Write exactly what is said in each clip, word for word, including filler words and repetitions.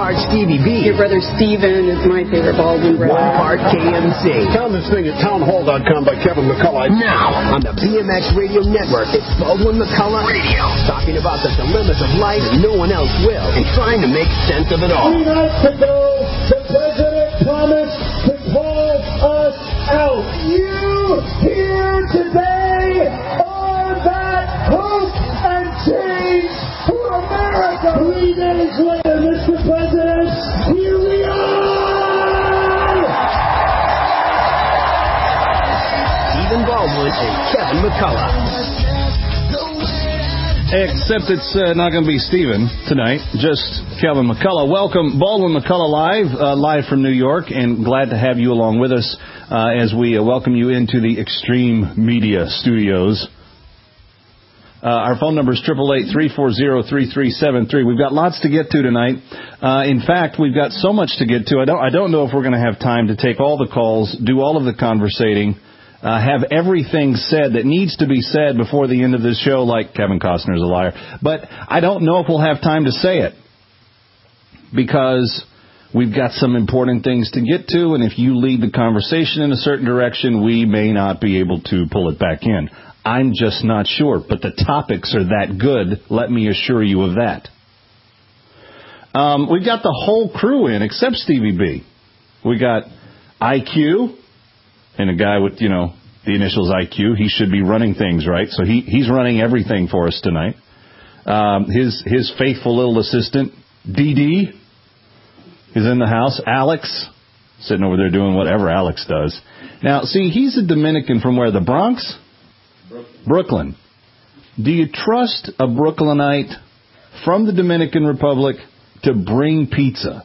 part Stevie B. Your brother Steven is my favorite Baldwin brother. One part K M C. Found this thing at townhall dot com by Kevin McCullough. Now, on the B M X Radio Network, it's Baldwin McCullough Radio. Talking about the dilemmas of life and no one else will, and trying to make sense of it all. Three nights ago, the president promised to call us out. You here today are that hope and change for America. Three days later, Mister President, here we are! Stephen Baldwin and Kevin McCullough. Except it's uh, not going to be Stephen tonight, just Kevin McCullough. Welcome, Baldwin McCullough Live, uh, live from New York, and glad to have you along with us uh, as we uh, welcome you into the Extreme Media Studios. Uh, our phone number is eight eight eight, three four zero, three three seven three. We've got lots to get to tonight. Uh, in fact, we've got so much to get to. I don't, I don't know if we're going to have time to take all the calls, do all of the conversating. Uh, have everything said that needs to be said before the end of this show, like Kevin Costner's a liar. But I don't know if we'll have time to say it, because we've got some important things to get to, and if you lead the conversation in a certain direction, we may not be able to pull it back in. I'm just not sure, but the topics are that good, let me assure you of that. Um, we've got the whole crew in, except Stevie B. We got I Q... and a guy with, you know, the initials I Q, he should be running things, right? So he, he's running everything for us tonight. Um, his his faithful little assistant, Dee Dee, is in the house. Alex, sitting over there doing whatever Alex does. Now, see, he's a Dominican from where? The Bronx? Brooklyn. Brooklyn. Do you trust a Brooklynite from the Dominican Republic to bring pizza?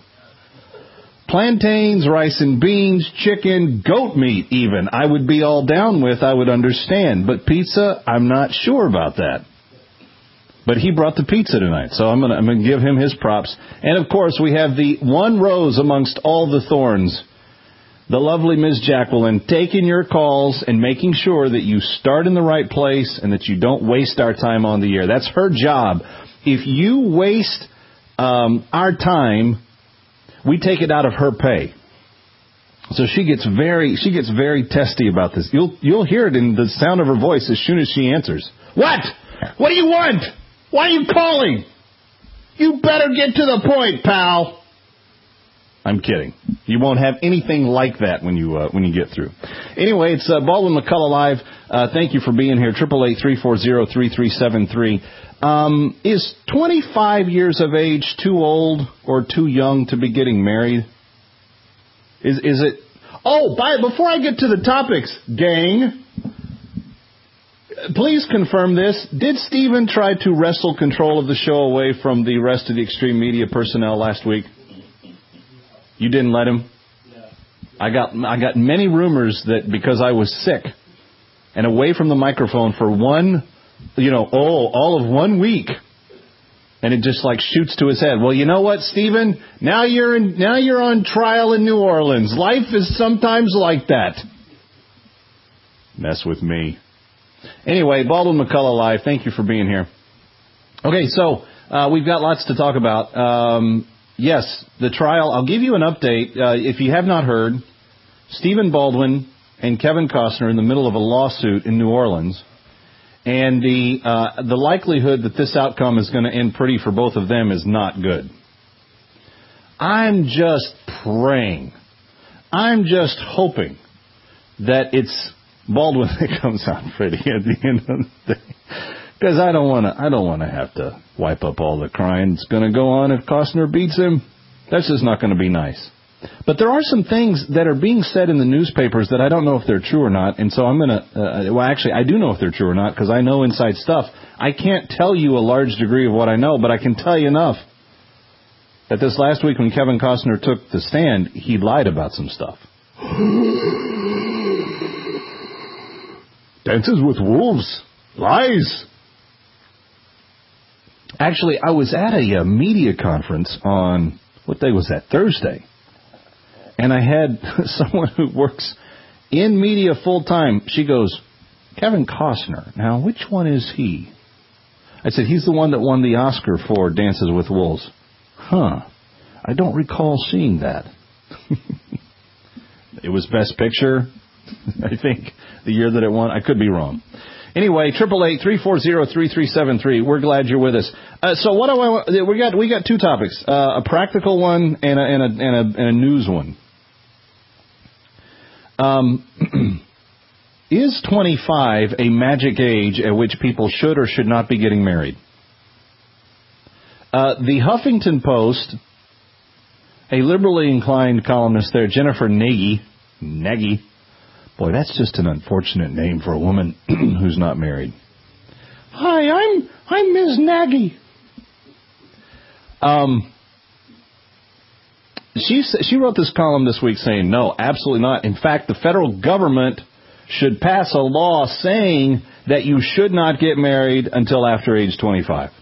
Plantains, rice and beans, chicken, goat meat even, I would be all down with, I would understand. But pizza, I'm not sure about that. But he brought the pizza tonight, so I'm going to I'm going to give him his props. And, of course, we have the one rose amongst all the thorns, the lovely Miz Jacqueline, taking your calls and making sure that you start in the right place and that you don't waste our time on the air. That's her job. If you waste um, our time, we take it out of her pay. So she gets very she gets very testy about this. You'll you'll hear it in the sound of her voice as soon as she answers. What? What do you want? Why are you calling? You better get to the point, pal. I'm kidding. You won't have anything like that when you uh, when you get through. Anyway, it's uh, Baldwin McCullough Live. Uh, thank you for being here. eight eight eight, three four zero, three three seven three. Um, is twenty-five years of age too old or too young to be getting married? Is is it? Oh, by, before I get to the topics, gang, please confirm this. Did Stephen try to wrestle control of the show away from the rest of the Extreme Media personnel last week? You didn't let him? I got I got many rumors that because I was sick and away from the microphone for one, you know, oh, all of one week, and it just like shoots to his head. Well, you know what, Stephen? Now you're in, now you're on trial in New Orleans. Life is sometimes like that. Mess with me. Anyway, Baldwin McCullough Live. Thank you for being here. Okay, so uh, we've got lots to talk about. Um, yes, the trial. I'll give you an update. Uh, if you have not heard, Stephen Baldwin and Kevin Costner are in the middle of a lawsuit in New Orleans. And the uh, the likelihood that this outcome is going to end pretty for both of them is not good. I'm just praying. I'm just hoping that it's Baldwin that comes out pretty at the end of the day. Because I don't want to. I don't want to have to wipe up all the crying that's going to go on if Costner beats him. That's just not going to be nice. But there are some things that are being said in the newspapers that I don't know if they're true or not. And so I'm going to, uh, well, actually, I do know if they're true or not because I know inside stuff. I can't tell you a large degree of what I know, but I can tell you enough that this last week when Kevin Costner took the stand, he lied about some stuff. Dances with wolves. Lies. Actually, I was at a, a media conference on, what day was that? Thursday. And I had someone who works in media full time. She goes, Kevin Costner. Now, which one is he? I said, he's the one that won the Oscar for Dances with Wolves. Huh. I don't recall seeing that. It was Best Picture, I think, the year that it won. I could be wrong. Anyway, triple eight three four zero three three seven three. We're glad you're with us. Uh, so what do I want? We got we got two topics: uh, a practical one and a and a and a, and a news one. Um, is twenty-five a magic age at which people should or should not be getting married? Uh, the Huffington Post, a liberally inclined columnist there, Jennifer Nagy, Nagy. Boy, that's just an unfortunate name for a woman who's not married. Hi, I'm I'm Miz Nagy. Um, she she wrote this column this week saying, no, absolutely not. In fact, the federal government should pass a law saying that you should not get married until after age twenty-five.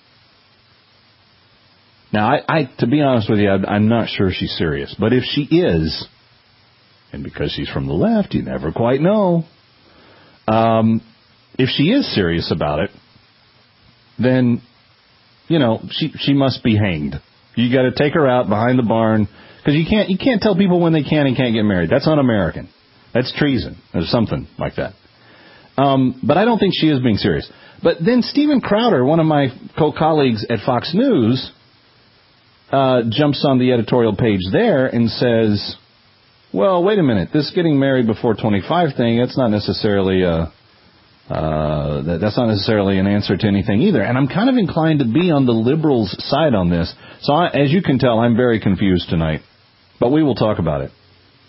Now, I, I to be honest with you, I, I'm not sure she's serious. But if she is, and because she's from the left, you never quite know. Um, if she is serious about it, then, you know, she she must be hanged. You got to take her out behind the barn, because you can't you can't tell people when they can and can't get married. That's un-American. That's treason or something like that. Um, but I don't think she is being serious. But then Steven Crowder, one of my co-colleagues at Fox News, uh, jumps on the editorial page there and says, well, wait a minute, this getting married before twenty-five thing, that's not necessarily a, uh, that, that's not necessarily an answer to anything either. And I'm kind of inclined to be on the liberals' side on this. So I, as you can tell, I'm very confused tonight. But we will talk about it.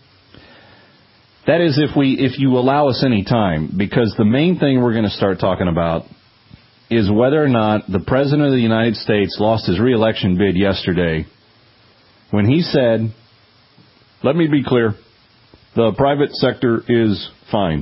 That is if we, if you allow us any time, because the main thing we're going to start talking about is whether or not the President of the United States lost his re-election bid yesterday when he said, let me be clear, the private sector is fine.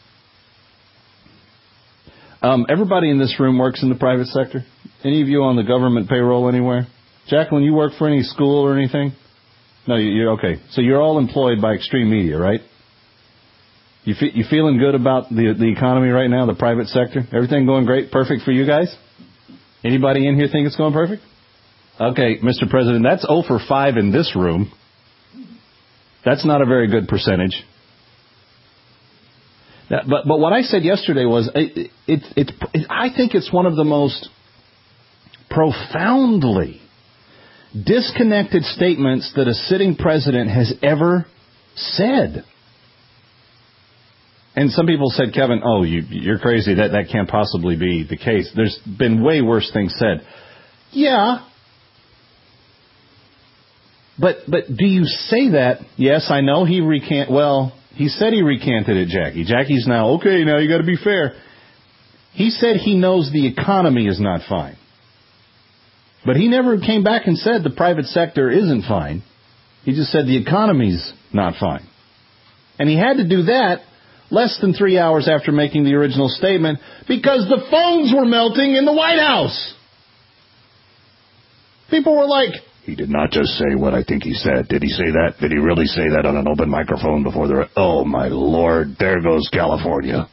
Um, everybody in this room works in the private sector? Any of you on the government payroll anywhere? Jacqueline, you work for any school or anything? No, you're okay. So you're all employed by Extreme Media, right? You fe- you feeling good about the the economy right now, the private sector? Everything going great? Perfect for you guys? Anybody in here think it's going perfect? Okay, Mister President, that's zero for five in this room. That's not a very good percentage. That, but but what I said yesterday was, it, it, it, it, I think it's one of the most profoundly disconnected statements that a sitting president has ever said. And some people said, Kevin, oh, you, you're crazy. That that can't possibly be the case. There's been way worse things said. Yeah. But but do you say that? Yes, I know he recant. Well, he said he recanted it, Jackie. Jackie's now, okay, now you got to be fair. He said he knows the economy is not fine. But he never came back and said the private sector isn't fine. He just said the economy's not fine. And he had to do that less than three hours after making the original statement because the phones were melting in the White House. People were like, he did not just say what I think he said. Did he say that? Did he really say that on an open microphone before the... Oh, my Lord, there goes California.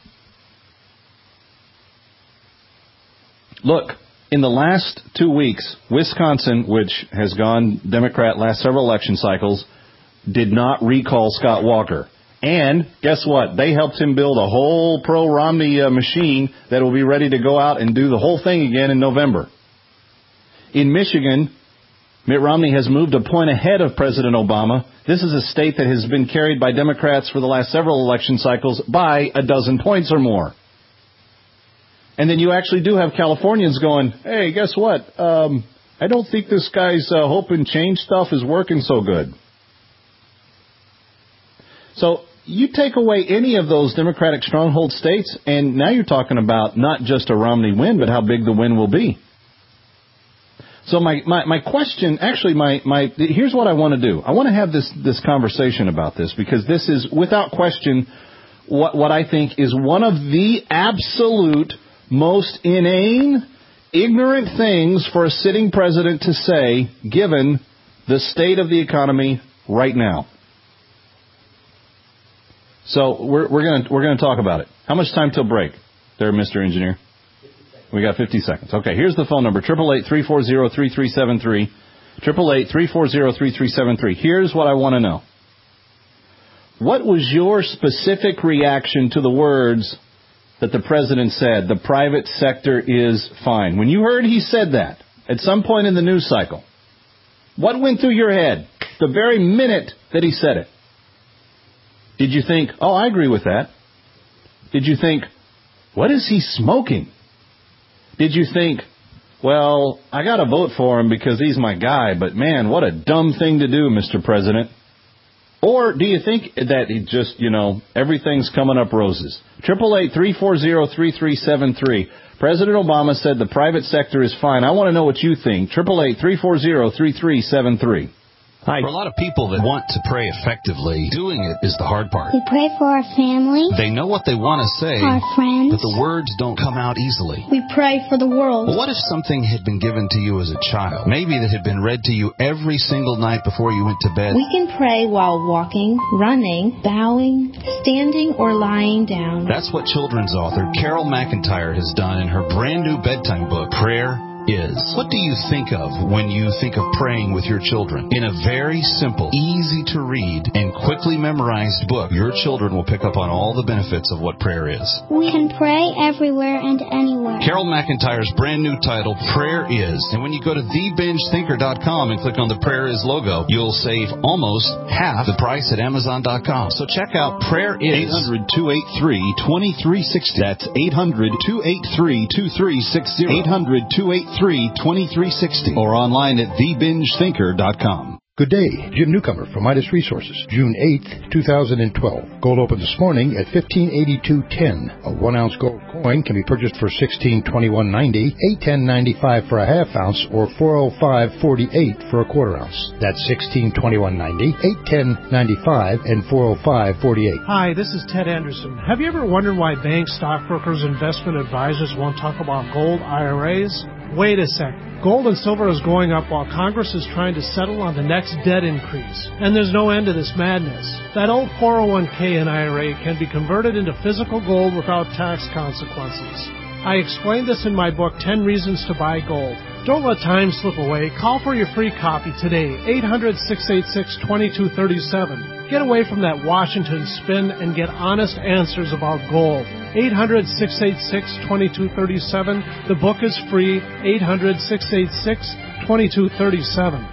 Look, in the last two weeks, Wisconsin, which has gone Democrat last several election cycles, did not recall Scott Walker. And guess what? They helped him build a whole pro-Romney uh, machine that will be ready to go out and do the whole thing again in November. In Michigan, Mitt Romney has moved a point ahead of President Obama. This is a state that has been carried by Democrats for the last several election cycles by a dozen points or more. And then you actually do have Californians going, hey, guess what? Um, I don't think this guy's uh, hope and change stuff is working so good. So you take away any of those Democratic stronghold states, and now you're talking about not just a Romney win, but how big the win will be. So my, my, my question, actually, my, my here's what I want to do. I want to have this, this conversation about this, because this is, without question, what, what I think is one of the absolute most inane, ignorant things for a sitting president to say, given the state of the economy right now. So we're we're going to we're going to talk about it. How much time till break, there, Mister Engineer? We got fifty seconds. Okay, here's the phone number: triple eight three four zero three three seven three. eight eight eight, three four zero, three three seven three. Here's what I want to know. What was your specific reaction to the words that the president said, the private sector is fine? When you heard he said that at some point in the news cycle, what went through your head the very minute that he said it? Did you think, oh, I agree with that? Did you think, what is he smoking? Did you think, well, I got to vote for him because he's my guy, but man, what a dumb thing to do, Mister President? Or do you think that he just, you know, everything's coming up roses? eight eight eight, three four zero, three three seven three. President Obama said the private sector is fine. I want to know what you think. eight eight eight, three four zero, three three seven three. Hi. For a lot of people that want to pray effectively, doing it is the hard part. We pray for our family. They know what they want to say, our friends, but the words don't come out easily. We pray for the world. Well, what if something had been given to you as a child? Maybe that had been read to you every single night before you went to bed. We can pray while walking, running, bowing, standing, or lying down. That's what children's author Carol McIntyre has done in her brand new bedtime book, Prayer Is. What do you think of when you think of praying with your children? In a very simple, easy to read, and quickly memorized book, your children will pick up on all the benefits of what prayer is. We can pray everywhere and anywhere. Carol McIntyre's brand new title, Prayer Is. And when you go to the binge thinker dot com and click on the Prayer Is logo, you'll save almost half the price at amazon dot com. So check out Prayer Is. eight hundred, two eight three, two three six zero. That's eight hundred, two eight three, two three six zero. eight hundred, two eight three, two three six zero. Or online at the binge thinker dot com. Good day. Jim Newcomer from Midas Resources. June eighth, two thousand twelve. Gold opened this morning at fifteen eighty-two ten. A one-ounce gold coin can be purchased for sixteen twenty-one ninety, eight ten ninety-five for a half ounce, or four oh five forty-eight for a quarter ounce. That's sixteen twenty-one ninety, eight ten ninety-five, and four oh five forty-eight. Hi, this is Ted Anderson. Have you ever wondered why banks, stockbrokers, investment advisors won't talk about gold I R As? Wait a sec. Gold and silver is going up while Congress is trying to settle on the next debt increase. And there's no end to this madness. That old four oh one k and I R A can be converted into physical gold without tax consequences. I explained this in my book, ten Reasons to Buy Gold. Don't let time slip away. Call for your free copy today, eight hundred, six eight six, two two three seven. Get away from that Washington spin and get honest answers about gold. eight hundred, six eight six, two two three seven. The book is free, eight hundred, six eight six, two two three seven.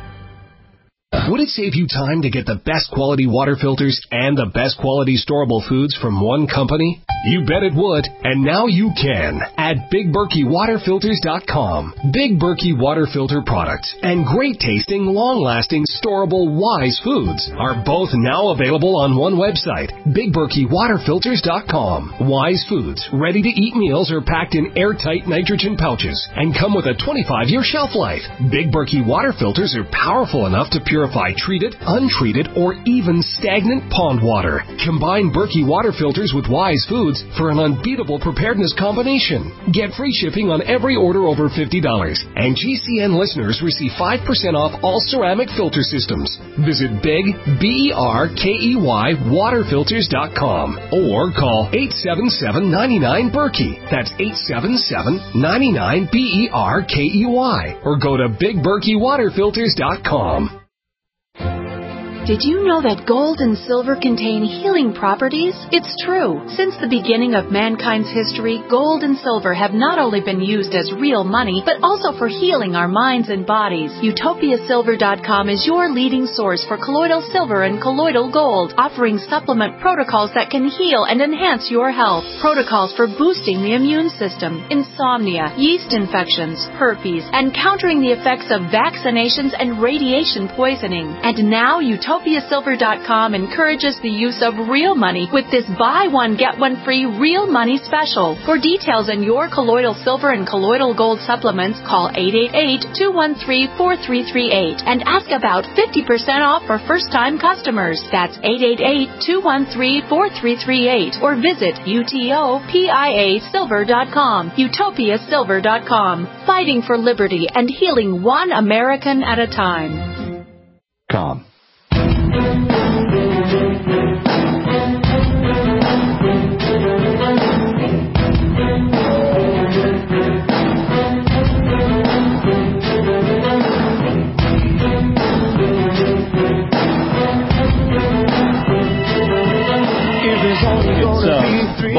Would it save you time to get the best quality water filters and the best quality storable foods from one company? You bet it would, and now you can at Big Berkey Water Filters dot com. Big Berkey Water Filter products and great tasting, long-lasting, storable Wise foods are both now available on one website, Big Berkey Water Filters dot com. Wise foods, ready-to-eat meals are packed in airtight nitrogen pouches and come with a twenty-five year shelf life. Big Berkey Water Filters are powerful enough to purify treated, untreated, or even stagnant pond water. Combine Berkey Water Filters with Wise foods for an unbeatable preparedness combination. Get free shipping on every order over fifty dollars, and G C N listeners receive five percent off all ceramic filter systems. Visit Big, B E R K E Y, Water Filters dot com or call eight seven seven, nine nine, Berkey. That's eight seven seven, nine nine, B E R K E Y. Or go to Big Berkey Water Filters dot com. Did you know that gold and silver contain healing properties? It's true. Since the beginning of mankind's history, gold and silver have not only been used as real money, but also for healing our minds and bodies. Utopia Silver dot com is your leading source for colloidal silver and colloidal gold, offering supplement protocols that can heal and enhance your health. Protocols for boosting the immune system, insomnia, yeast infections, herpes, and countering the effects of vaccinations and radiation poisoning. And now Utopia Utopia Silver dot com encourages the use of real money with this buy one, get one free real money special. For details on your colloidal silver and colloidal gold supplements, call eight eight eight, two one three, four three three eight and ask about fifty percent off for first-time customers. That's eight eight eight, two one three, four three three eight or visit Utopia Silver dot com. Utopia Silver dot com. Fighting for liberty and healing one American at a time. Com.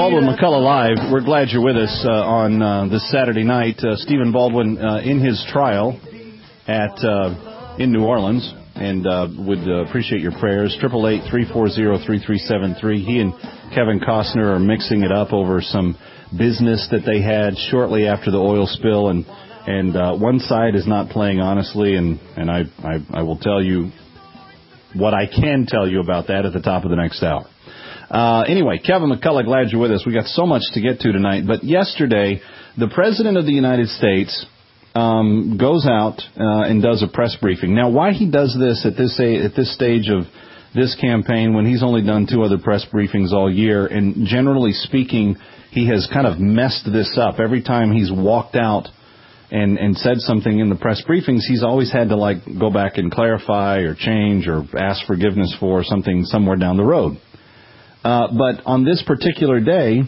Baldwin McCullough Live. We're glad you're with us uh, on uh, this Saturday night. Uh, Stephen Baldwin uh, in his trial at uh, in New Orleans, and uh, would uh, appreciate your prayers. Triple eight three four zero three three seven three. He and Kevin Costner are mixing it up over some business that they had shortly after the oil spill, and and uh, one side is not playing honestly, and and I, I I will tell you what I can tell you about that at the top of the next hour. Uh, anyway, Kevin McCullough, glad you're with us. We got so much to get to tonight. But yesterday, the President of the United States um, goes out uh, and does a press briefing. Now, why he does this at this at this stage of this campaign when he's only done two other press briefings all year, and generally speaking, he has kind of messed this up. Every time he's walked out and, and said something in the press briefings, he's always had to, like, go back and clarify or change or ask forgiveness for something somewhere down the road. Uh, but on this particular day,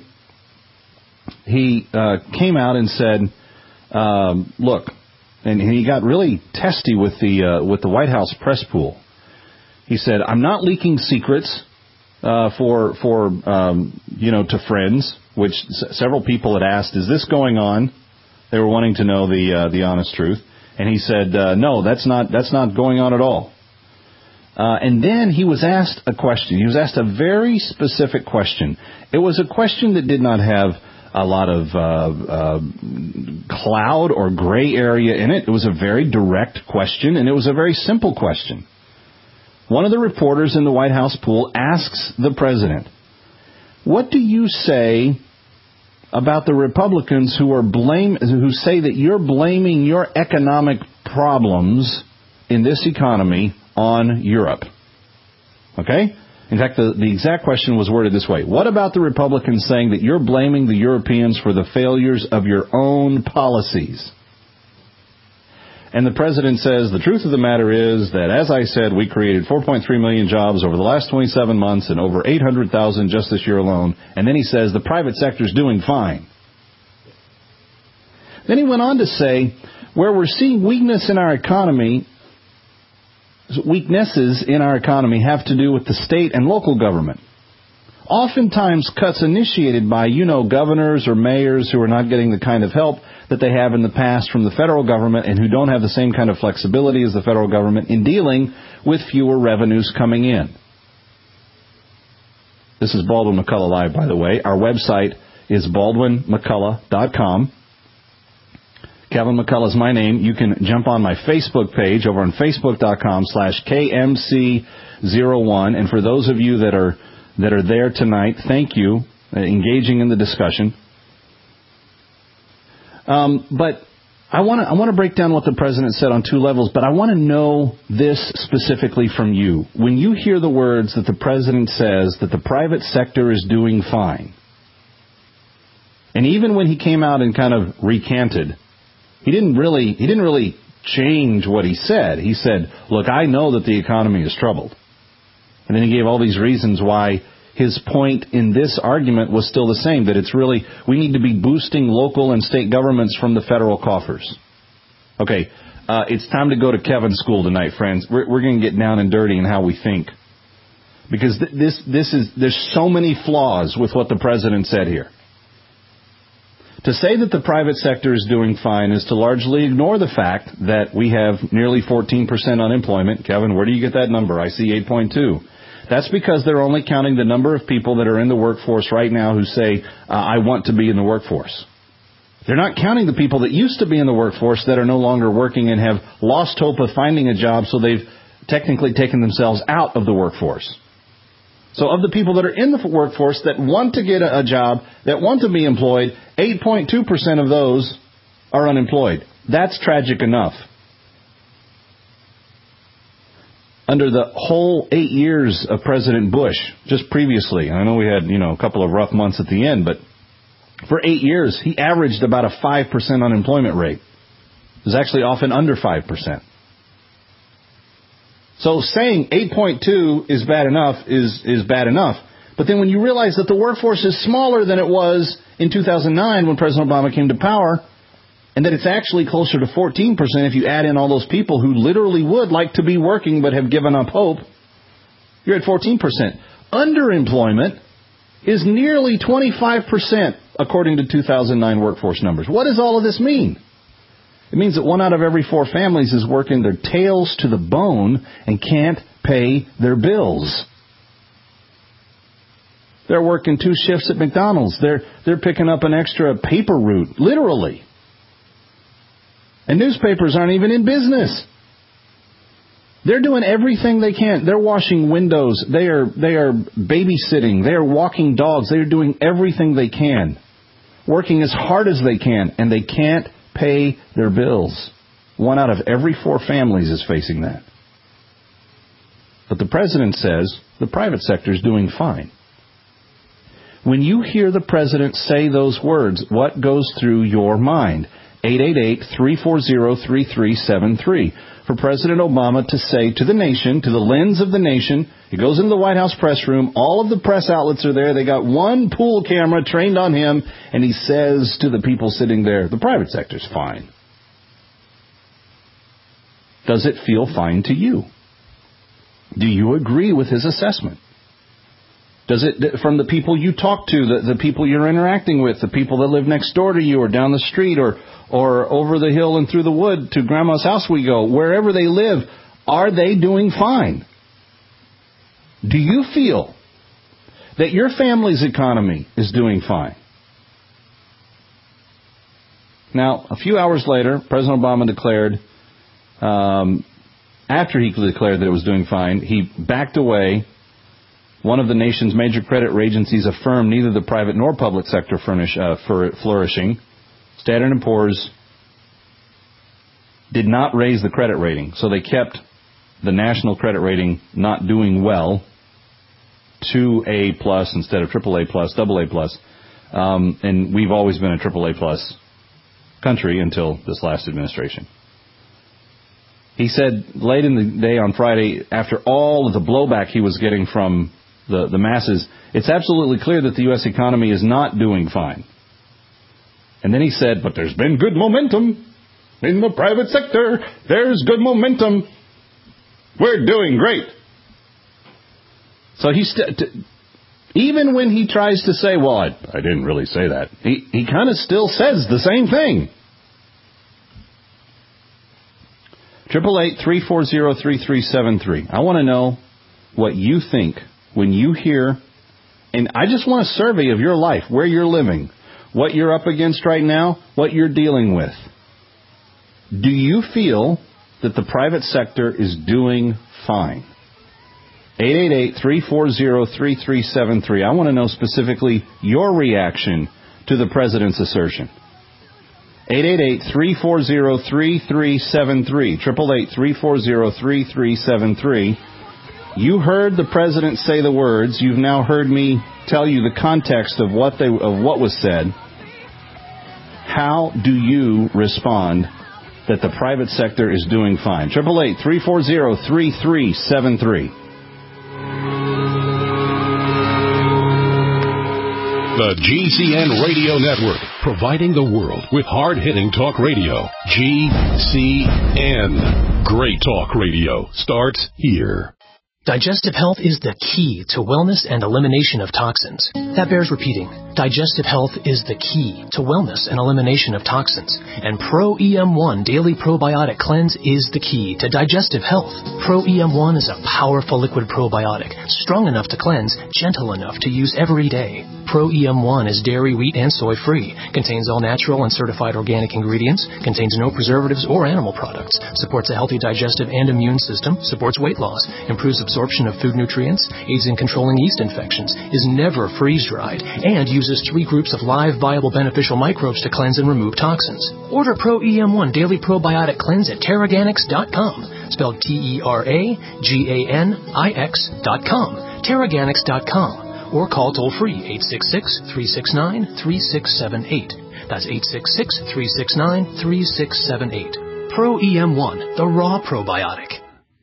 he uh, came out and said, um, look, and he got really testy with the uh, with the White House press pool. He said, I'm not leaking secrets uh, for, for um, you know, to friends, which s- several people had asked, is this going on? They were wanting to know the uh, the honest truth. And he said, uh, no, that's not that's not going on at all. Uh, and then he was asked a question. He was asked a very specific question. It was a question that did not have a lot of uh, uh, cloud or gray area in it. It was a very direct question, and it was a very simple question. One of the reporters in the White House pool asks the president, what do you say about the Republicans who are blame who say that you're blaming your economic problems in this economy on Europe? Okay? In fact, the, the exact question was worded this way. What about the Republicans saying that you're blaming the Europeans for the failures of your own policies? And the president says, the truth of the matter is that, as I said, we created four point three million jobs over the last twenty-seven months and over eight hundred thousand just this year alone. And then he says the private sector's doing fine. Then he went on to say, where we're seeing weakness in our economy, weaknesses in our economy have to do with the state and local government. Oftentimes cuts initiated by, you know, governors or mayors who are not getting the kind of help that they have in the past from the federal government and who don't have the same kind of flexibility as the federal government in dealing with fewer revenues coming in. This is Baldwin McCullough Live, by the way. Our website is baldwin mccullough dot com. Kevin McCullough is my name. You can jump on my Facebook page over on facebook dot com slash K M C zero one. And for those of you that are that are there tonight, thank you, uh, engaging in the discussion. Um, but I want to I want to break down what the president said on two levels, but I want to know this specifically from you. When you hear the words that the president says that the private sector is doing fine, and even when he came out and kind of recanted, he didn't really he didn't really change what he said. He said, look, I know that the economy is troubled. And then he gave all these reasons why his point in this argument was still the same, that it's really, we need to be boosting local and state governments from the federal coffers. Okay, uh, it's time to go to Kevin's school tonight, friends. We're, we're going to get down and dirty in how we think. Because th- this, this is, there's so many flaws with what the president said here. To say that the private sector is doing fine is to largely ignore the fact that we have nearly fourteen percent unemployment. Kevin, where do you get that number? I see eight point two. That's because they're only counting the number of people that are in the workforce right now who say, uh, I want to be in the workforce. They're not counting the people that used to be in the workforce that are no longer working and have lost hope of finding a job, so they've technically taken themselves out of the workforce. So of the people that are in the workforce that want to get a, a job, that want to be employed, eight point two percent of those are unemployed. That's tragic enough. Under the whole eight years of President Bush, just previously, I know we had, you know, a couple of rough months at the end, but for eight years, he averaged about a five percent unemployment rate. It was actually often under five percent. So saying eight point two is bad enough is, is bad enough. But then when you realize that the workforce is smaller than it was in two thousand nine when President Obama came to power, and that it's actually closer to fourteen percent if you add in all those people who literally would like to be working but have given up hope, you're at fourteen percent. Underemployment is nearly twenty-five percent, according to two thousand nine workforce numbers. What does all of this mean? It means that one out of every four families is working their tails to the bone and can't pay their bills. They're working two shifts at McDonald's. They're they're picking up an extra paper route, literally. And newspapers aren't even in business. They're doing everything they can. They're washing windows. They are they are babysitting. They are walking dogs. They are doing everything they can, working as hard as they can, and they can't pay their bills. One out of every four families is facing that. But the president says the private sector is doing fine. When you hear the president say those words, what goes through your mind? eight eight eight, three four zero, three three seven three. For President Obama to say to the nation, to the lens of the nation, he goes into the White House press room, all of the press outlets are there, they got one pool camera trained on him, and he says to the people sitting there, the private sector's fine. Does it feel fine to you? Do you agree with his assessment? Does it, from the people you talk to, the, the people you're interacting with, the people that live next door to you or down the street or, or over the hill and through the wood to Grandma's house we go, wherever they live, are they doing fine? Do you feel that your family's economy is doing fine? Now, a few hours later, President Obama declared, um, after he declared that it was doing fine, he backed away. One of the nation's major credit agencies affirmed neither the private nor public sector furnish, uh, for flourishing. Standard and Poor's did not raise the credit rating, so they kept the national credit rating not doing well to A plus instead of triple A plus, double A plus. Um, and we've always been a triple A plus country until this last administration. He said late in the day on Friday, after all of the blowback he was getting from The, the masses, it's absolutely clear that the U S economy is not doing fine. And then he said, but there's been good momentum in the private sector. There's good momentum. We're doing great. So he st- t- even when he tries to say, well, I, I didn't really say that, he, he kind of still says the same thing. Triple eight three four zero three three seven three. I want to know what you think when you hear, and I just want a survey of your life, where you're living, what you're up against right now, what you're dealing with. Do you feel that the private sector is doing fine? eight eight eight, three four zero, three three seven three. I want to know specifically your reaction to the president's assertion. eight eight eight, three four zero, three three seven three. eight eight eight, three four zero, three three seven three. You heard the president say the words. You've now heard me tell you the context of what they of what was said. How do you respond that the private sector is doing fine? eight eight eight, three four zero, three three seven three. The G C N Radio Network, providing the world with hard-hitting talk radio. G C N. Great talk radio starts here. Digestive health is the key to wellness and elimination of toxins. That bears repeating. Digestive health is the key to wellness and elimination of toxins. And Pro E M one Daily Probiotic Cleanse is the key to digestive health. Pro E M one is a powerful liquid probiotic, strong enough to cleanse, gentle enough to use every day. Pro E M one is dairy, wheat, and soy-free, contains all natural and certified organic ingredients, contains no preservatives or animal products, supports a healthy digestive and immune system, supports weight loss, improves absorption of food nutrients, aids in controlling yeast infections, is never freeze-dried, and uses three groups of live, viable, beneficial microbes to cleanse and remove toxins. Order Pro E M one Daily Probiotic Cleanse at Teraganix dot com, spelled T E R A G A N I X dot com, Teraganix dot com, or call toll-free eight six six, three six nine, three six seven eight. That's eight six six, three six nine, three six seven eight. Pro E M one, the raw probiotic.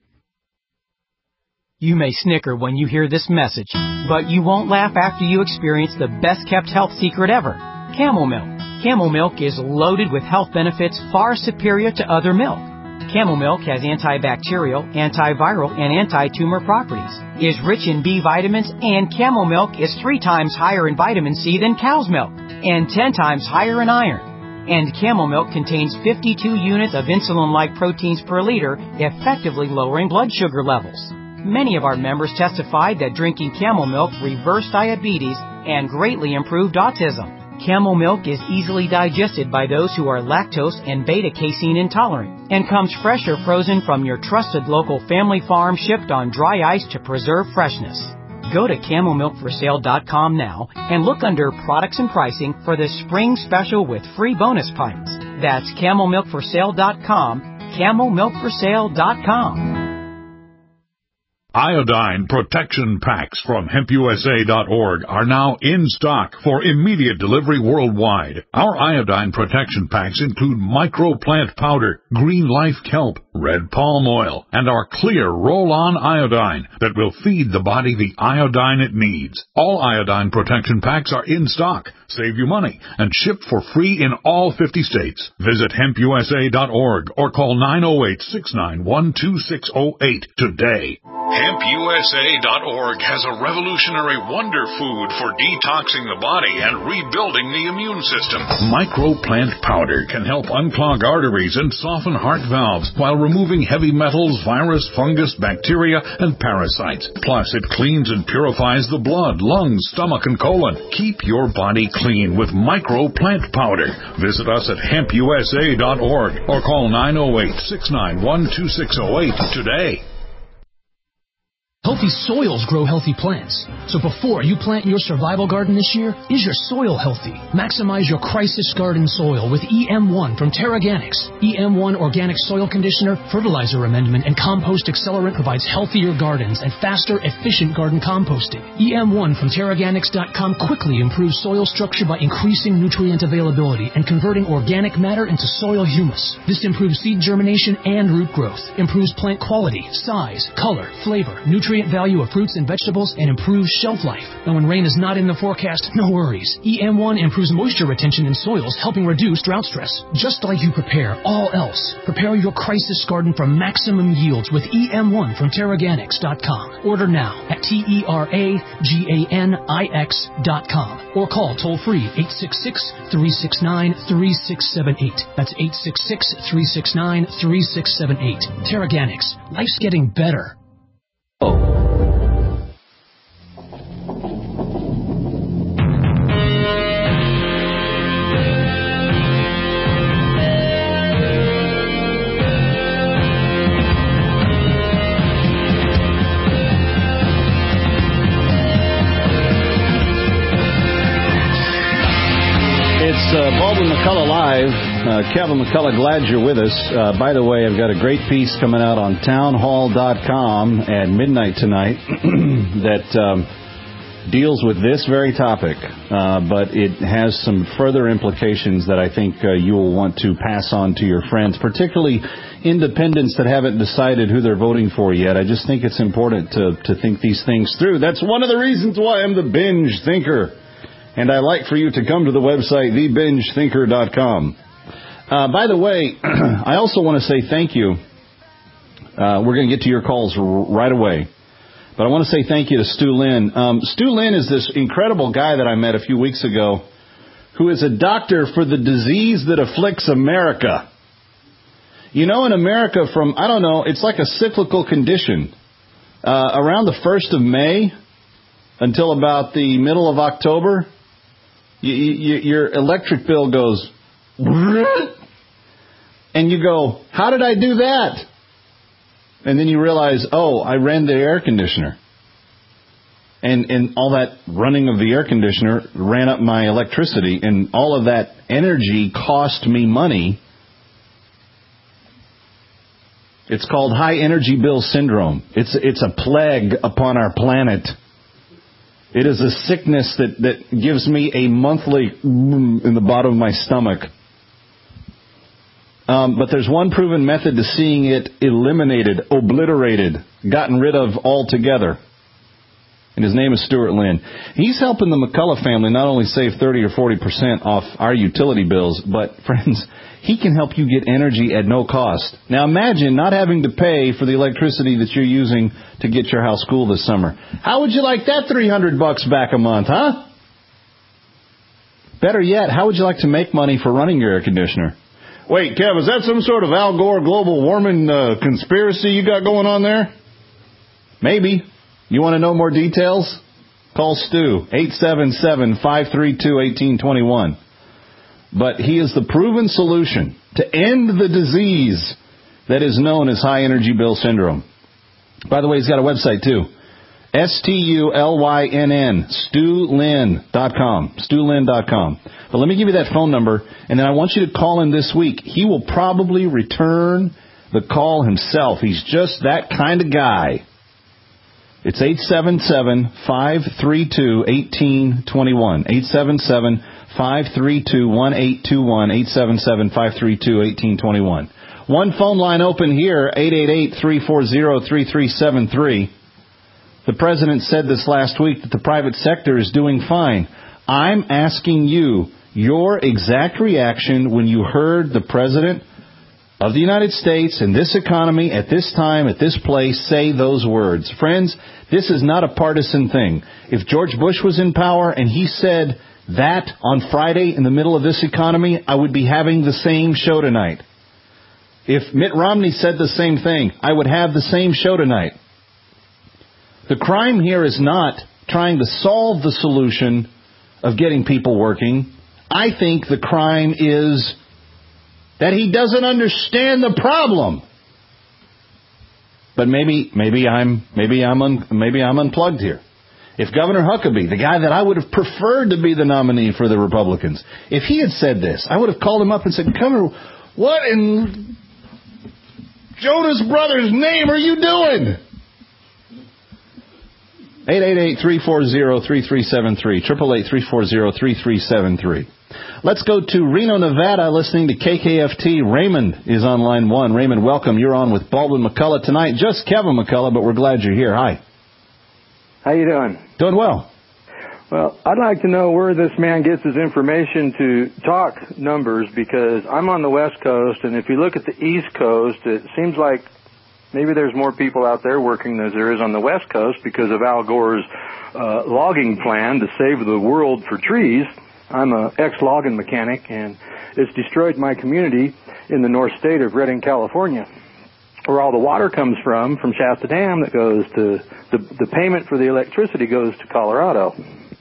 You may snicker when you hear this message, but you won't laugh after you experience the best-kept health secret ever, Camel Milk. Camel Milk is loaded with health benefits far superior to other milk. Camel milk has antibacterial, antiviral, and anti-tumor properties, is rich in B vitamins, and camel milk is three times higher in vitamin C than cow's milk, and ten times higher in iron. And camel milk contains fifty-two units of insulin-like proteins per liter, effectively lowering blood sugar levels. Many of our members testified that drinking camel milk reversed diabetes and greatly improved autism. Camel milk is easily digested by those who are lactose and beta-casein intolerant and comes fresh or frozen from your trusted local family farm, shipped on dry ice to preserve freshness. Go to camel milk for sale dot com now and look under products and pricing for the spring special with free bonus pints. That's camel milk for sale dot com, camel milk for sale dot com. Iodine protection packs from hemp U S A dot org are now in stock for immediate delivery worldwide. Our iodine protection packs include microplant powder, green life kelp, red palm oil, and our clear roll-on iodine that will feed the body the iodine it needs. All iodine protection packs are in stock, save you money, and shipped for free in all fifty states. Visit hemp U S A dot org or call nine oh eight, six nine one, two six oh eight today. hemp U S A dot org has a revolutionary wonder food for detoxing the body and rebuilding the immune system. Microplant powder can help unclog arteries and soften heart valves while removing heavy metals, virus, fungus, bacteria, and parasites. Plus, it cleans and purifies the blood, lungs, stomach, and colon. Keep your body clean with Microplant powder. Visit us at hemp U S A dot org or call nine oh eight, six nine one, two six oh eight today. Healthy soils grow healthy plants. So before you plant your survival garden this year, is your soil healthy? Maximize your crisis garden soil with E M one from Terraganics. E M one Organic Soil Conditioner, Fertilizer Amendment, and Compost Accelerant provides healthier gardens and faster, efficient garden composting. E M one from Terraganics dot com quickly improves soil structure by increasing nutrient availability and converting organic matter into soil humus. This improves seed germination and root growth, improves plant quality, size, color, flavor, nutrient value of fruits and vegetables, and improves shelf life. And when rain is not in the forecast, no worries. E M one improves moisture retention in soils, helping reduce drought stress. Just like you prepare all else, prepare your crisis garden for maximum yields with E M one from Terraganics dot com. Order now at T E R A G A N I X dot com or call toll-free eight six six, three six nine, three six seven eight. That's eight six six, three six nine, three six seven eight. Terraganics. Life's getting better. Oh. It's uh, Baldwin McCullough Live. Uh, Kevin McCullough, glad you're with us. Uh, by the way, I've got a great piece coming out on town hall dot com at midnight tonight that um, deals with this very topic, uh, but it has some further implications that I think uh, you will want to pass on to your friends, particularly independents that haven't decided who they're voting for yet. I just think it's important to, to think these things through. That's one of the reasons why I'm the binge thinker. And I like for you to come to the website, the binge thinker dot com. Uh, by the way, I also want to say thank you. Uh, we're going to get to your calls r- right away. But I want to say thank you to Stu Lin. Um, Stu Lin is this incredible guy that I met a few weeks ago who is a doctor for the disease that afflicts America. You know, in America from, I don't know, it's like a cyclical condition. Uh, around the first of May until about the middle of October, You, you, your electric bill goes, and you go, how did I do that? And then you realize, oh, I ran the air conditioner. And, and all that running of the air conditioner ran up my electricity, and all of that energy cost me money. It's called high energy bill syndrome. It's, it's a plague upon our planet. It is a sickness that, that gives me a monthly in the bottom of my stomach. Um, but there's one proven method to seeing it eliminated, obliterated, gotten rid of altogether. and his name is Stuart Lynn. He's helping the McCullough family not only save thirty or forty percent off our utility bills, but, friends, he can help you get energy at no cost. Now imagine not having to pay for the electricity that you're using to get your house cool this summer. How would you like that three hundred bucks back a month, huh? Better yet, how would you like to make money for running your air conditioner? Wait, Kev, is that some sort of Al Gore global warming uh, conspiracy you got going on there? Maybe. You want to know more details? Call Stu, eight seven seven, five three two, one eight two one. But he is the proven solution to end the disease that is known as high energy bill syndrome. By the way, he's got a website too. S T U L Y N N, stu lynn dot com, stu lynn dot com. But let me give you that phone number, and then I want you to call him this week. He will probably return the call himself. He's just that kind of guy. It's eight seven seven, five three two, one eight two one, eight seven seven, five three two, one eight two one, eight seven seven, five three two, one eight two one. One phone line open here, eight eight eight, three four zero, three three seven three. The President said this last week that the private sector is doing fine. I'm asking you your exact reaction when you heard the President of the United States in this economy, at this time, at this place, say those words. Friends, this is not a partisan thing. If George Bush was in power and he said that on Friday in the middle of this economy, I would be having the same show tonight. If Mitt Romney said the same thing, I would have the same show tonight. The crime here is not trying to solve the solution of getting people working. I think the crime is that he doesn't understand the problem. But maybe, maybe I'm, maybe I'm, un, maybe I'm unplugged here. If Governor Huckabee, the guy that I would have preferred to be the nominee for the Republicans, if he had said this, I would have called him up and said, Governor, what in Jonas Brothers' name are you doing? eight eight eight, three four zero, three three seven three, eight eight eight, three four zero, three three seven three. Let's go to Reno, Nevada, listening to K K F T. Raymond is on line one. Raymond, welcome. You're on with Baldwin McCullough tonight. Just Kevin McCullough, but we're glad you're here. Hi. How you doing? Doing well. Well, I'd like to know where this man gets his information to talk numbers, because I'm on the West Coast, and if you look at the East Coast, it seems like maybe there's more people out there working than there is on the West Coast because of Al Gore's uh, logging plan to save the world for trees. I'm an ex-logging mechanic, and it's destroyed my community in the north state of Redding, California, where all the water comes from, from Shasta Dam, that goes to, the, the payment for the electricity goes to Colorado.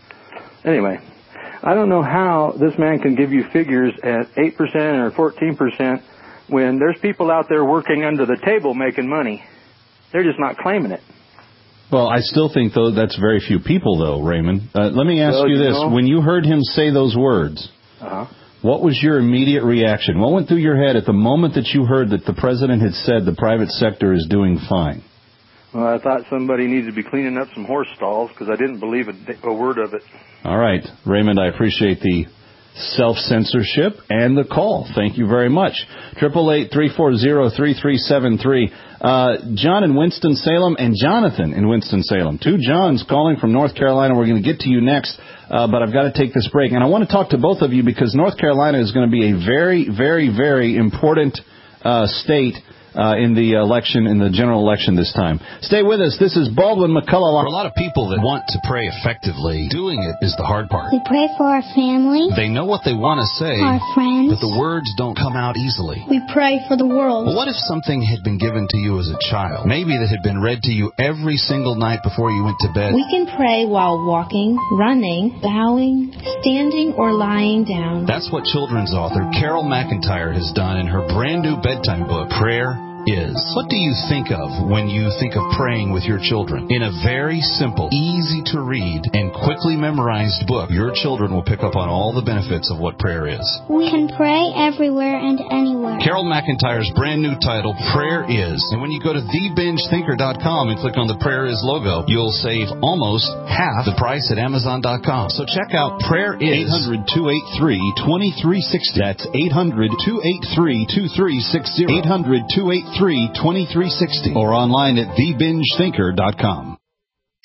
Anyway, I don't know how this man can give you figures at eight percent or fourteen percent when there's people out there working under the table making money. They're just not claiming it. Well, I still think, though, that's very few people, though, Raymond. Uh, let me ask well, you this. You know, when you heard him say those words, uh-huh. what was your immediate reaction? What went through your head at the moment that you heard that the President had said the private sector is doing fine? Well, I thought somebody needed to be cleaning up some horse stalls because I didn't believe a, a word of it. All right. Raymond, I appreciate the self-censorship and the call. Thank you very much. eight eight eight, three four zero, three three seven three. Uh, John in Winston-Salem and Jonathan in Winston-Salem. Two Johns calling from North Carolina. We're going to get to you next, uh, but I've got to take this break. And I want to talk to both of you because North Carolina is going to be a very, very, very important uh, state Uh, in the election, in the general election this time. Stay with us. This is Baldwin McCullough. For a lot of people that want to pray effectively, doing it is the hard part. We pray for our family. They know what they want to say, our friends, but the words don't come out easily. We pray for the world. But what if something had been given to you as a child? Maybe that had been read to you every single night before you went to bed. We can pray while walking, running, bowing, standing, or lying down. That's what children's author Carol McIntyre has done in her brand new bedtime book, Prayer Is. What do you think of when you think of praying with your children? In a very simple, easy to read, and quickly memorized book, your children will pick up on all the benefits of what prayer is. We can pray everywhere and anywhere. Carol McIntyre's brand new title, Prayer Is. And when you go to the binge thinker dot com and click on the Prayer Is logo, you'll save almost half the price at amazon dot com. So check out Prayer Is. eight hundred, two eight three, two three six zero. That's eight hundred, two eight three, two three six zero. eight hundred, two eight three, two three six zero. Or online at the binge thinker dot com.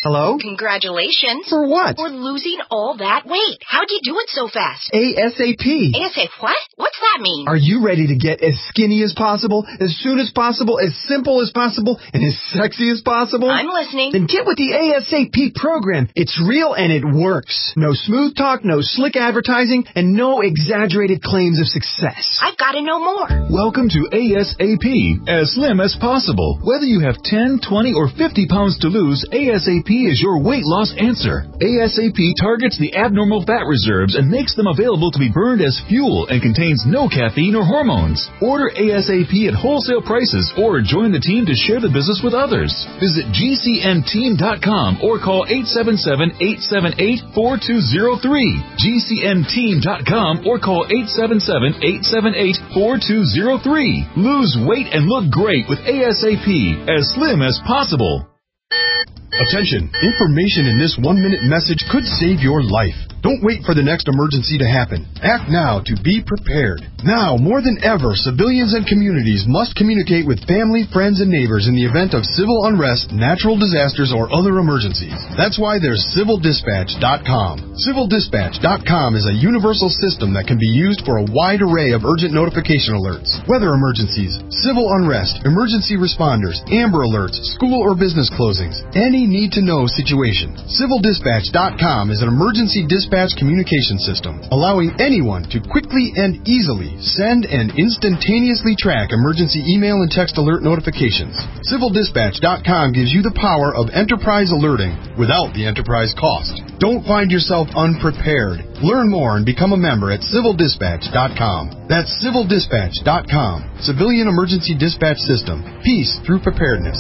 Hello? Congratulations. For what? For losing all that weight. How'd you do it so fast? ASAP. ASAP what? What's that mean? Are you ready to get as skinny as possible, as soon as possible, as simple as possible, and as sexy as possible? I'm listening. Then get with the ASAP program. It's real and it works. No smooth talk, no slick advertising, and no exaggerated claims of success. I've got to know more. Welcome to ASAP, as slim as possible. Whether you have ten, twenty, or fifty pounds to lose, ASAP is your weight loss answer. ASAP targets the abnormal fat reserves and makes them available to be burned as fuel and contains no caffeine or hormones. Order ASAP at wholesale prices or join the team to share the business with others. Visit G C N team dot com or call eight seven seven, eight seven eight, four two zero three. G C N team dot com or call eight seven seven, eight seven eight, four two zero three. Lose weight and look great with ASAP, as slim as possible. Attention! Information in this one-minute message could save your life. Don't wait for the next emergency to happen. Act now to be prepared. Now, more than ever, civilians and communities must communicate with family, friends, and neighbors in the event of civil unrest, natural disasters, or other emergencies. That's why there's Civil Dispatch dot com. Civil Dispatch dot com is a universal system that can be used for a wide array of urgent notification alerts. Weather emergencies, civil unrest, emergency responders, Amber Alerts, school or business closings, any need-to-know situation. Civil Dispatch dot com is an emergency dispatch communication system, allowing anyone to quickly and easily send and instantaneously track emergency email and text alert notifications. Civil Dispatch dot com gives you the power of enterprise alerting without the enterprise cost. Don't find yourself unprepared. Learn more and become a member at Civil Dispatch dot com. That's Civil Dispatch dot com. Civilian Emergency Dispatch System. Peace through preparedness.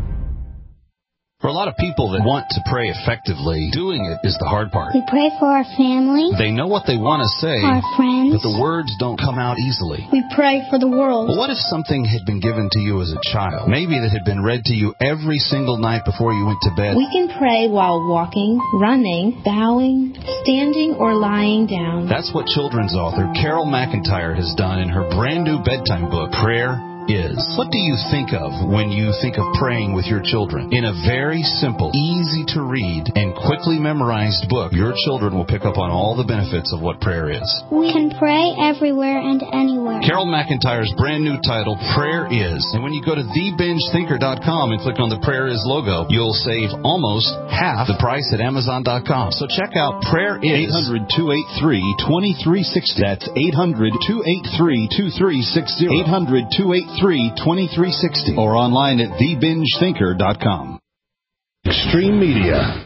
For a lot of people that want to pray effectively, doing it is the hard part. We pray for our family. They know what they want to say, our friends, but the words don't come out easily. We pray for the world. But what if something had been given to you as a child? Maybe that had been read to you every single night before you went to bed. We can pray while walking, running, bowing, standing, or lying down. That's what children's author Carol McIntyre has done in her brand new bedtime book, Prayer Is. What do you think of when you think of praying with your children? In a very simple, easy to read, and quickly memorized book, your children will pick up on all the benefits of what prayer is. We can pray everywhere and anywhere. Carol McIntyre's brand new title, Prayer Is. And when you go to the binge thinker dot com and click on the Prayer Is logo, you'll save almost half the price at amazon dot com. So check out Prayer Is. eight hundred, two eight three, two three six zero. That's eight hundred, two eight three, two three six zero. eight hundred, two eight three, two three six zero. Or online at the binge thinker dot com. Extreme Media.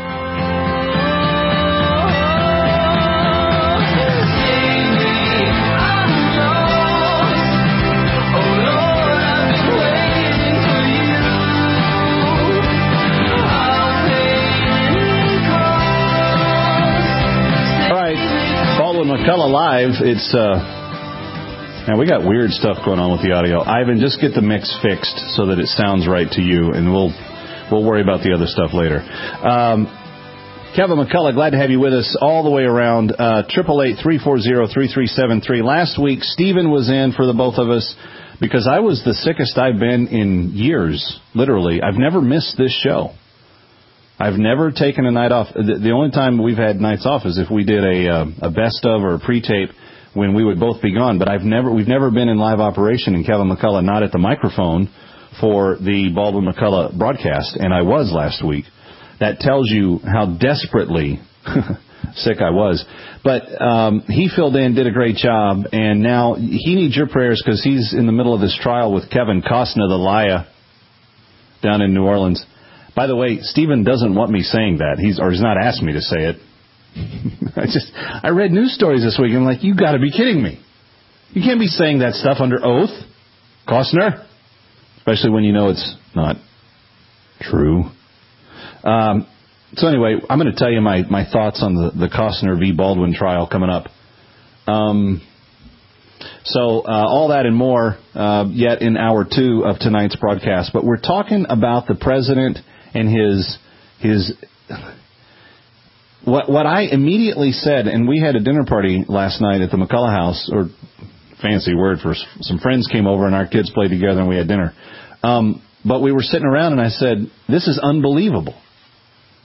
All right, Baldwin McCullough Live. It's, uh, now we got weird stuff going on with the audio. Ivan, just get the mix fixed so that it sounds right to you, and we'll we'll worry about the other stuff later. Um, Kevin McCullough, glad to have you with us all the way around. Triple eight three four zero three three seven three. Last week, Stephen was in for the both of us because I was the sickest I've been in years. Literally, I've never missed this show. I've never taken a night off. The, the only time we've had nights off is if we did a uh, a best of or a pre-tape when we would both be gone. But I've never we've never been in live operation, and Kevin McCullough not at the microphone for the Baldwin McCullough broadcast, and I was last week. That tells you how desperately sick I was. But um, he filled in, did a great job, and now he needs your prayers because he's in the middle of this trial with Kevin Costner, the liar, down in New Orleans. By the way, Stephen doesn't want me saying that. He's or he's not asked me to say it. I just I read news stories this week, and I'm like, you got to be kidding me. You can't be saying that stuff under oath, Costner, especially when you know it's not true. Um, so anyway, I'm going to tell you my, my thoughts on the, the Costner v. Baldwin trial coming up. Um, so uh, all that and more uh, yet in hour two of tonight's broadcast. But we're talking about the president and his his what what I immediately said, and we had a dinner party last night at the McCullough house, or fancy word for some friends came over and our kids played together and we had dinner. Um, but we were sitting around and I said, this is unbelievable.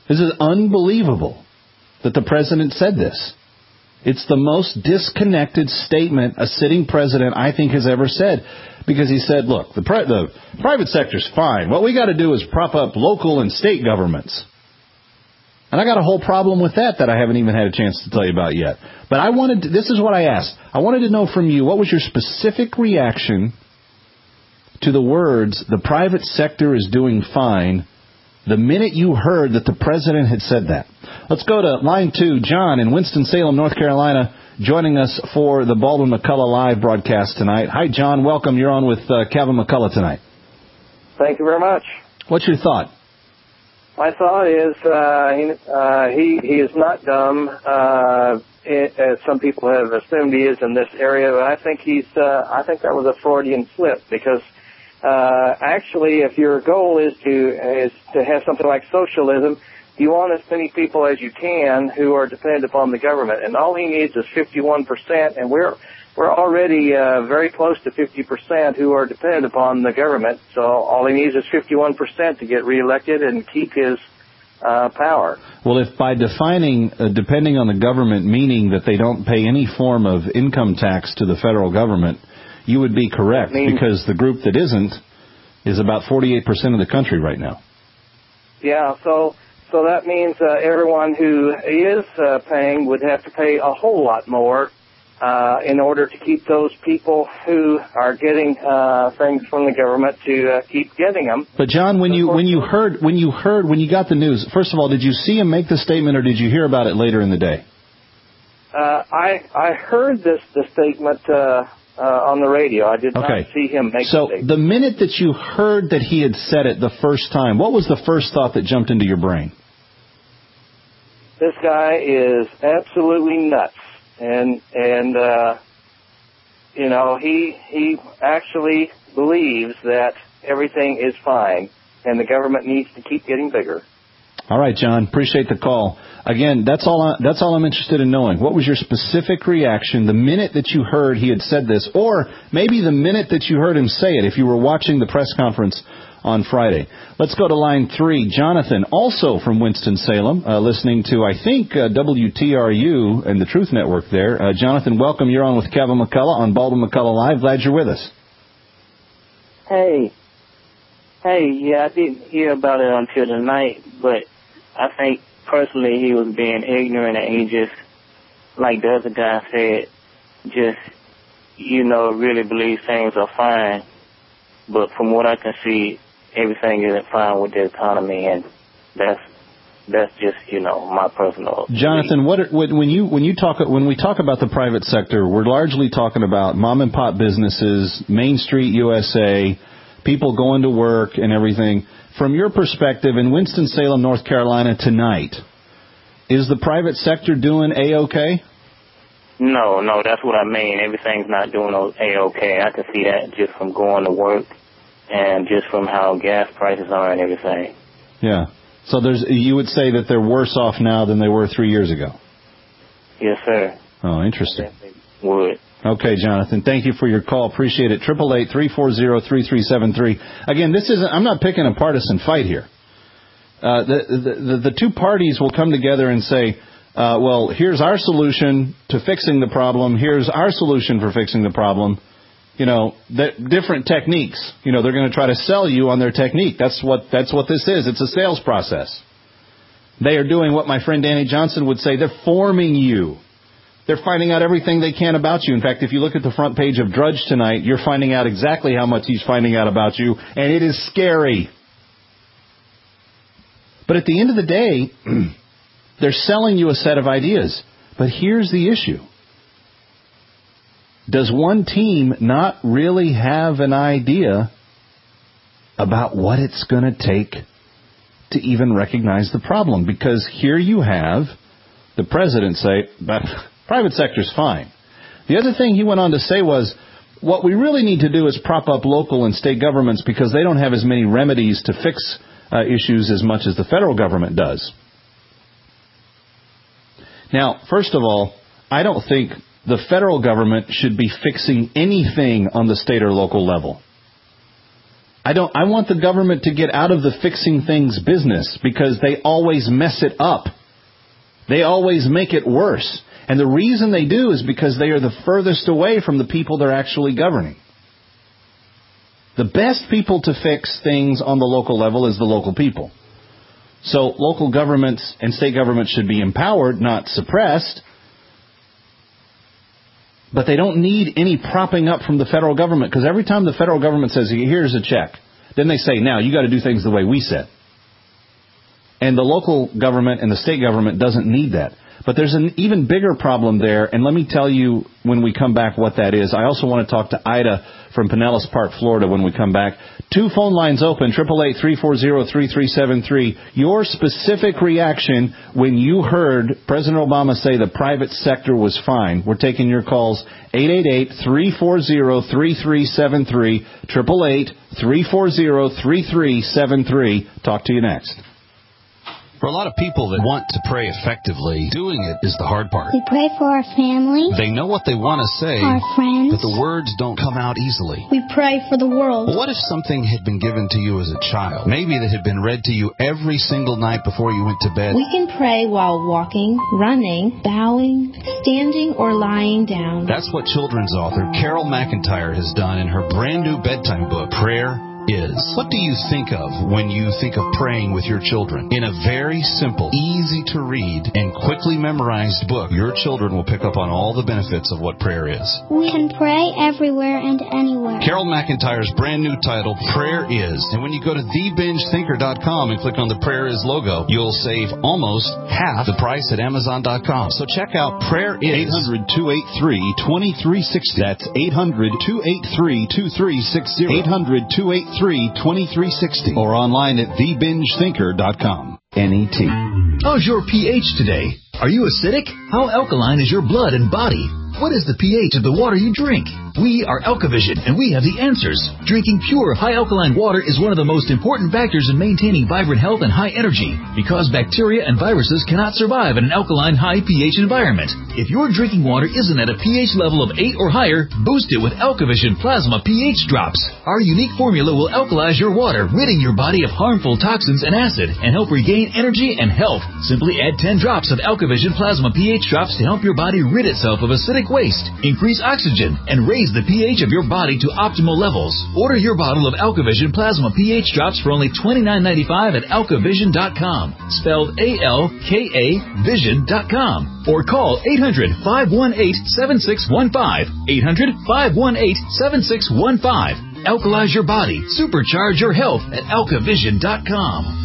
This is unbelievable that the president said this. It's the most disconnected statement a sitting president, I think, has ever said. Because he said, look, the, pri- the private sector's fine. What we got to do is prop up local and state governments. And I got a whole problem with that that I haven't even had a chance to tell you about yet. But I wanted to, this is what I asked. I wanted to know from you, what was your specific reaction to the words, the private sector is doing fine, the minute you heard that the president had said that? Let's go to line two. John in Winston-Salem, North Carolina, joining us for the Baldwin McCullough Live broadcast tonight. Hi, John. Welcome. You're on with uh, Calvin McCullough tonight. Thank you very much. What's your thought? My thought is uh, he, uh, he he is not dumb, uh, it, as some people have assumed he is in this area. But I think he's uh, I think that was a Freudian slip, because uh, actually, if your goal is to is to have something like socialism, you want as many people as you can who are dependent upon the government, and all he needs is fifty-one percent, and we're we're already uh, very close to fifty percent who are dependent upon the government. So all he needs is fifty-one percent to get reelected and keep his uh, power. Well, if by defining uh, depending on the government meaning that they don't pay any form of income tax to the federal government, you would be correct, means, because the group that isn't is about forty-eight percent of the country right now. Yeah, so so that means uh, everyone who is uh, paying would have to pay a whole lot more uh, in order to keep those people who are getting uh, things from the government to uh, keep getting them. But John, when you when you heard when you heard when you got the news, first of all, did you see him make the statement, or did you hear about it later in the day? Uh, I I heard this the statement uh, uh, on the radio. I did okay. not see him make so the statement. The minute that you heard that he had said it the first time, what was the first thought that jumped into your brain? This guy is absolutely nuts, and and uh, you know he he actually believes that everything is fine, and the government needs to keep getting bigger. All right, John. Appreciate the call. Again, that's all. I, that's all I'm interested in knowing. What was your specific reaction the minute that you heard he had said this, or maybe the minute that you heard him say it, if you were watching the press conference on Friday? Let's go to line three. Jonathan, also from Winston-Salem, uh, listening to, I think, uh, W T R U and the Truth Network there. Uh, Jonathan, welcome. You're on with Kevin McCullough on Baldwin McCullough Live. Glad you're with us. Hey. Hey, yeah, I didn't hear about it until tonight, but I think personally he was being ignorant, and he just, like the other guy said, just, you know, really believes things are fine. But from what I can see, everything isn't fine with the economy, and that's that's just, you know, my personal. Jonathan, what when you when you talk when we talk about the private sector, we're largely talking about mom and pop businesses, Main Street U S A, people going to work and everything. From your perspective, in Winston-Salem, North Carolina tonight, is the private sector doing A-okay? No, no, that's what I mean. Everything's not doing A-okay. I can see that just from going to work and just from how gas prices are and everything. Yeah. So there's, you would say that they're worse off now than they were three years ago? Yes, sir. Oh, interesting. Would. Okay, Jonathan. Thank you for your call. Appreciate it. Triple eight three four zero three three seven three. Again, this isn't. I'm not picking a partisan fight here. Uh, the, the the the two parties will come together and say, uh, "Well, here's our solution to fixing the problem. Here's our solution for fixing the problem." You know, the different techniques. You know, they're going to try to sell you on their technique. That's what that's what this is. It's a sales process. They are doing what my friend Danny Johnson would say. They're forming you. They're finding out everything they can about you. In fact, if you look at the front page of Drudge tonight, you're finding out exactly how much he's finding out about you, and it is scary. But at the end of the day, they're selling you a set of ideas. But here's the issue. Does one team not really have an idea about what it's going to take to even recognize the problem? Because here you have the president say, but private sector's fine. The other thing he went on to say was, what we really need to do is prop up local and state governments because they don't have as many remedies to fix uh, issues as much as the federal government does. Now, first of all, I don't think the federal government should be fixing anything on the state or local level. I don't. I want the government to get out of the fixing things business because they always mess it up. They always make it worse. And the reason they do is because they are the furthest away from the people they're actually governing. The best people to fix things on the local level is the local people. So local governments and state governments should be empowered, not suppressed. But they don't need any propping up from the federal government, because every time the federal government says, here's a check, then they say, now you got to do things the way we said. And the local government and the state government doesn't need that. But there's an even bigger problem there, and let me tell you when we come back what that is. I also want to talk to Ida from Pinellas Park, Florida when we come back. Two phone lines open, eight eight eight, three four zero, three three seven three. Your specific reaction when you heard President Obama say the private sector was fine. We're taking your calls, eight eight eight, three four zero, three three seven three, eight eight eight, three four zero, three three seven three. Talk to you next. For a lot of people that want to pray effectively, doing it is the hard part. We pray for our family. They know what they want to say, our friends, but the words don't come out easily. We pray for the world. Well, what if something had been given to you as a child? Maybe that had been read to you every single night before you went to bed. We can pray while walking, running, bowing, standing, or lying down. That's what children's author Carol McIntyre has done in her brand new bedtime book, Prayer Is. What do you think of when you think of praying with your children? In a very simple, easy to read, and quickly memorized book, your children will pick up on all the benefits of what prayer is. We can pray everywhere and anywhere. Carol McIntyre's brand new title, Prayer Is. And when you go to the binge thinker dot com and click on the Prayer Is logo, you'll save almost half the price at amazon dot com. So check out Prayer Is. eight hundred, two eight three, two three six zero. That's eight hundred, two eight three, two three six zero. eight hundred, two eight three, two three six zero. Or online at the binge thinker dot com. N E T. How's your pH today? Are you acidic? How alkaline is your blood and body? What is the pH of the water you drink? We are Alkavision, and we have the answers. Drinking pure, high-alkaline water is one of the most important factors in maintaining vibrant health and high energy, because bacteria and viruses cannot survive in an alkaline, high pH environment. If your drinking water isn't at a pH level of eight or higher, boost it with Alkavision Plasma pH Drops. Our unique formula will alkalize your water, ridding your body of harmful toxins and acid, and help regain energy and health. Simply add ten drops of Alkavision Plasma pH Drops to help your body rid itself of acidic waste, increase oxygen, and raise the pH of your body to optimal levels. Order your bottle of Alkavision Plasma pH Drops for only twenty-nine ninety-five at alkavision dot com, spelled A L K A vision dot com, or call eight hundred, five one eight, seven six one five, eight hundred, five one eight, seven six one five. Alkalize your body, supercharge your health at alkavision dot com.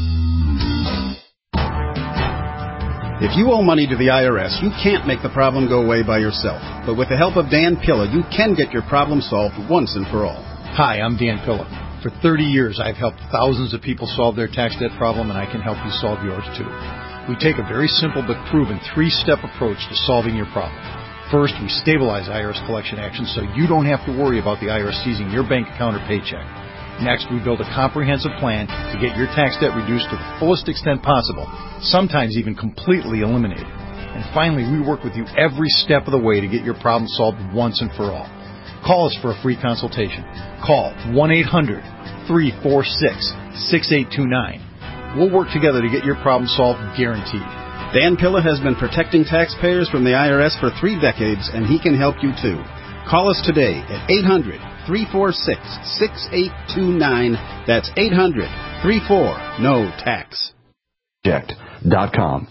If you owe money to the I R S, you can't make the problem go away by yourself. But with the help of Dan Pilla, you can get your problem solved once and for all. Hi, I'm Dan Pilla. For thirty years, I've helped thousands of people solve their tax debt problem, and I can help you solve yours too. We take a very simple but proven three-step approach to solving your problem. First, we stabilize I R S collection actions so you don't have to worry about the I R S seizing your bank account or paycheck. Next, we build a comprehensive plan to get your tax debt reduced to the fullest extent possible, sometimes even completely eliminated. And finally, we work with you every step of the way to get your problem solved once and for all. Call us for a free consultation. Call one eight hundred, three four six, six eight two nine. We'll work together to get your problem solved, guaranteed. Dan Pilla has been protecting taxpayers from the I R S for three decades, and he can help you too. Call us today at eight hundred, three four six, six eight two nine. That's eight hundred, three four, N O tax. dot com.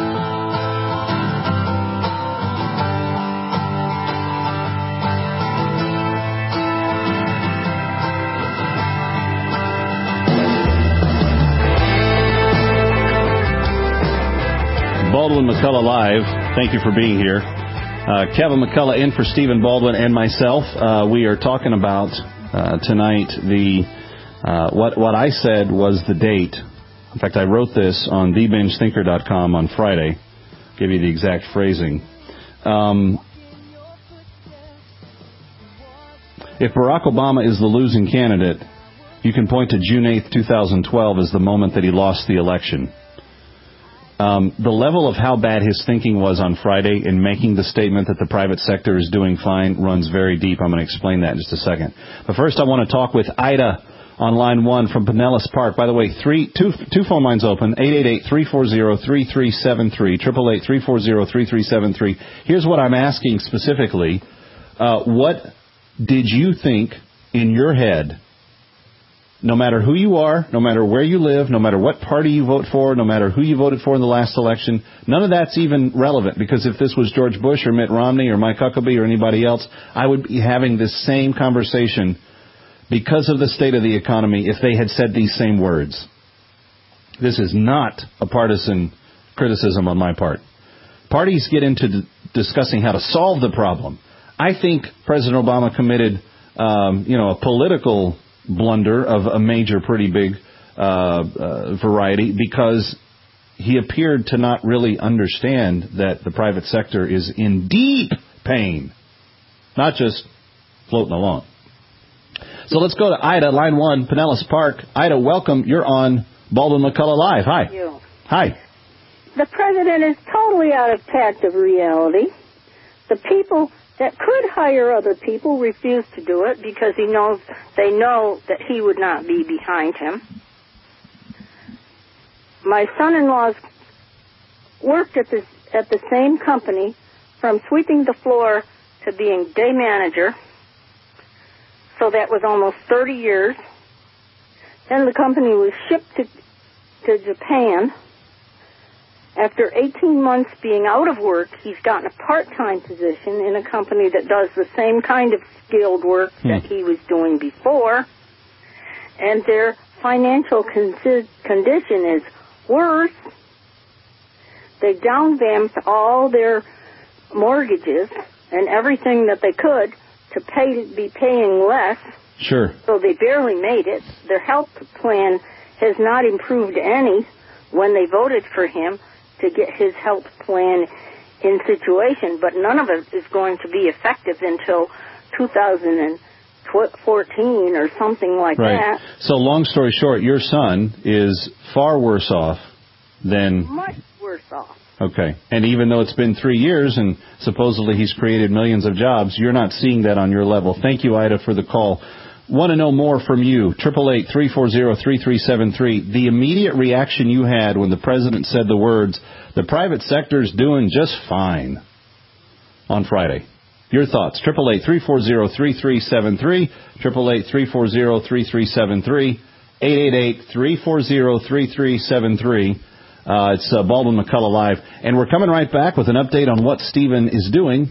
Baldwin McCullough Live. Thank you for being here. Uh, Kevin McCullough in for Stephen Baldwin and myself. Uh, we are talking about uh, tonight the uh, what what I said was the date. In fact, I wrote this on the binge thinker dot com on Friday. I'll give you the exact phrasing. Um, if Barack Obama is the losing candidate, you can point to June eighth, twenty twelve as the moment that he lost the election. Um, the level of how bad his thinking was on Friday in making the statement that the private sector is doing fine runs very deep. I'm going to explain that in just a second. But first, I want to talk with Ida on line one from Pinellas Park. By the way, three, two, two phone lines open, eight eight eight, three four zero, three three seven three, eight eight eight, three four zero, three three seven three. Here's what I'm asking specifically. Uh, what did you think in your head, no matter who you are, no matter where you live, no matter what party you vote for, no matter who you voted for in the last election, none of that's even relevant, because if this was George Bush or Mitt Romney or Mike Huckabee or anybody else, I would be having this same conversation because of the state of the economy if they had said these same words. This is not a partisan criticism on my part. Parties get into d- discussing how to solve the problem. I think President Obama committed, um, you know, a political blunder of a major, pretty big uh, uh, variety, because he appeared to not really understand that the private sector is in deep pain, not just floating along. So let's go to Ida, line one, Pinellas Park. Ida, welcome. You're on Baldwin McCullough Live. Hi. Thank you. Hi. The president is totally out of touch of reality. The people that could hire other people refuse to do it because he knows they know that he would not be behind him. My son-in-law's worked at the at the same company, from sweeping the floor to being day manager. So that was almost thirty years. Then the company was shipped to to Japan. After eighteen months being out of work, he's gotten a part-time position in a company that does the same kind of skilled work hmm. that he was doing before. And their financial con- condition is worse. They down-vamped all their mortgages and everything that they could to pay be paying less. Sure. So they barely made it. Their health plan has not improved any when they voted for him to get his health plan in situation, but none of it is going to be effective until two thousand fourteen or something like right. that. So long story short, your son is far worse off than... Much worse off. Okay. And even though it's been three years and supposedly he's created millions of jobs, you're not seeing that on your level. Thank you, Ida, for the call. Want to know more from you. eight eight eight, three four zero, three three seven three. The immediate reaction you had when the president said the words, the private sector's doing just fine, on Friday. Your thoughts. eight eight eight, three four zero, three three seven three. eight eight eight, three four zero, three three seven three. eight eight eight, three four zero, three three seven three. Uh, it's uh, Baldwin McCullough Live. And we're coming right back with an update on what Stephen is doing